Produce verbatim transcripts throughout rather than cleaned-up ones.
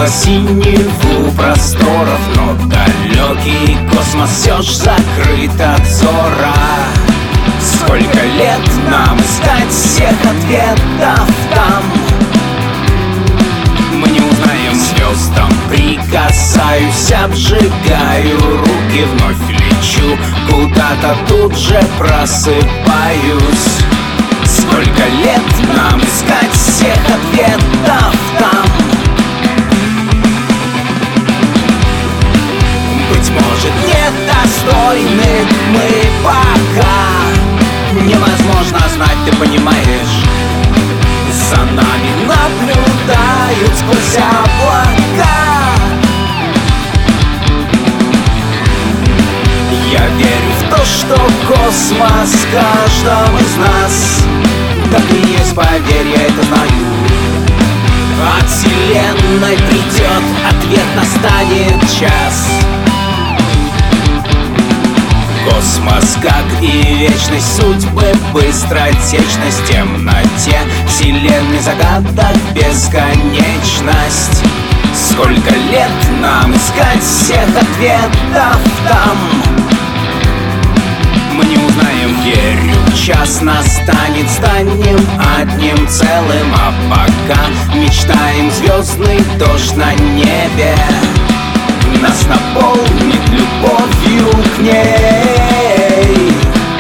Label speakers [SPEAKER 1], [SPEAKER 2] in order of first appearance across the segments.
[SPEAKER 1] Небо синеву просторов, но далекий космос все ж закрыт от взора. Сколько лет нам искать всех ответов там? Мы не узнаем, звездам прикасаюсь, обжигаю руки, вновь лечу куда-то, тут же просыпаюсь. Сколько лет нам искать всех ответов там? Быть может, недостойны мы пока. Невозможно знать, ты понимаешь. За нами наблюдают сквозь облака. Я верю в то, что космос в каждом из нас. Так и есть, поверь, я это знаю. От вселенной придет ответ, настанет час. Космос, как и вечность, судьбы, быстротечность, темноте вселенной загадок бесконечность. Сколько лет нам искать всех ответов там? Мы не узнаем, верю, час настанет, станем одним целым. А пока мечтаем звездный дождь на небе, нас наполнит любовью к ней,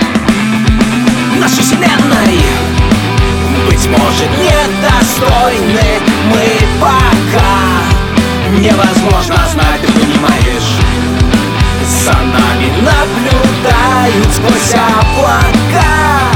[SPEAKER 1] нашей вселенной. Быть может, недостойны мы пока. Невозможно знать, ты понимаешь. За нами наблюдают сквозь облака.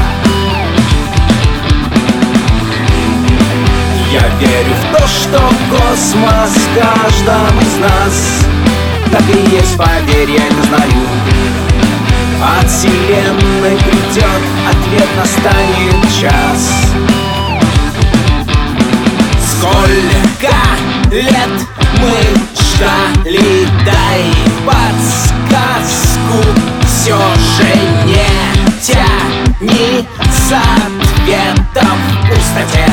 [SPEAKER 1] Я верю в то, что космос в каждом из нас. Так и есть, поверь, я это знаю. От вселенной придет ответ, настанет час. Сколько лет мы ждали, дай подсказку. Все же не тяни с ответом в пустоте.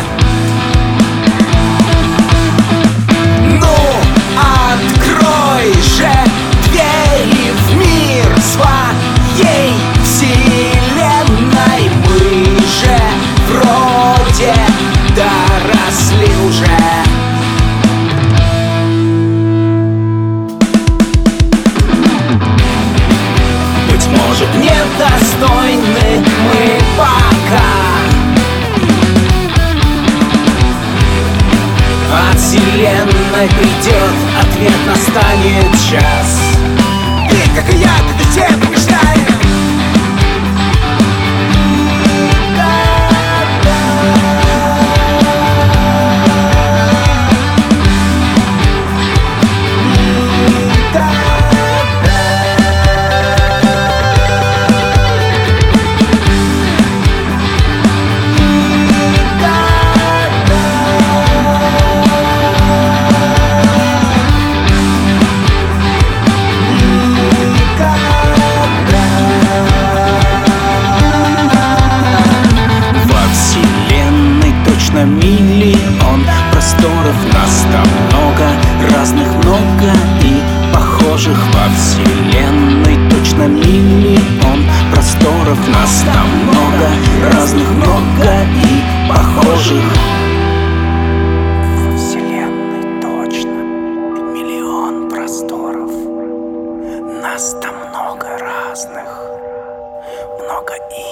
[SPEAKER 1] Открой же двери в мир своей вселенной. Мы же вроде доросли уже. Быть может, недостойны мы пока. От вселенной придет ответ, настанет час. Ты, как и я, как и все побеждаем. Миллион просторов, нас там много, разных много и похожих. Во вселенной точно миллион просторов, нас там много, разных много и похожих. Во вселенной точно миллион просторов, нас там много разных, много и